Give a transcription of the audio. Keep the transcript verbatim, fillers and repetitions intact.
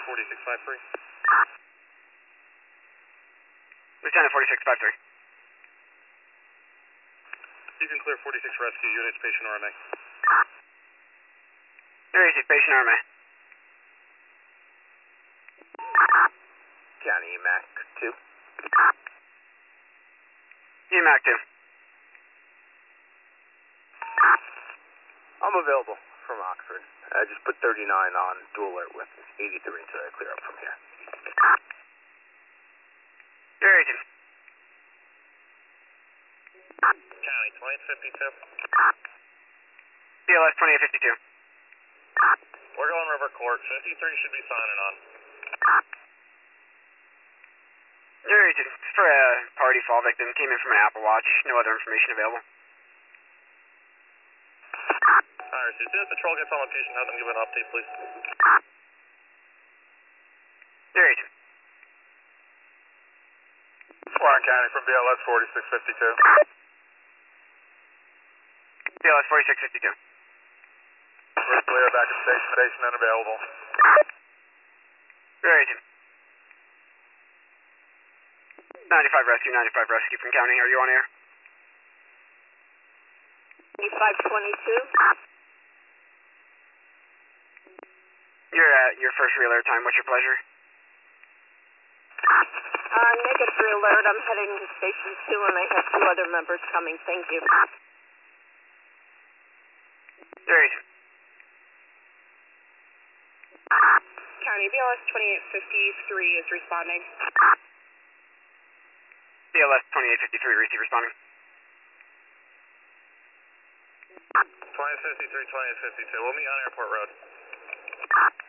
forty-six five three. Lieutenant forty-six five three. You can clear forty-six rescue units, patient R M A. There is patient R M A. County E M A C two. E M A C two. I'm available from Oxford. I just put thirty-nine on dual alert with eighty-three until I clear up from here. There is it. County twenty-eight fifty-two. B L S twenty-eight fifty-two. We're going River Court. fifty-three should be signing on. There is it. For a party fall victim, came in from an Apple Watch. No other information available. Alright, so as soon as patrol gets on location, have them give an update, please. There is it. Warren County from B L S forty-six fifty-two. B L S forty-six fifty-two. We're clear back at station. Station unavailable. There is it. ninety-five rescue, ninety-five rescue from county. Are you on air? ninety-five twenty-two. You're at your first re-alert time. What's your pleasure? Uh, negative alert. I'm heading to station two and I have two other members coming. Thank you. There is it. County B L S twenty-eight fifty-three is responding. B L S twenty-eight fifty-three, receive responding. twenty-eight fifty-three, twenty-eight fifty-two. We'll meet on Airport Road.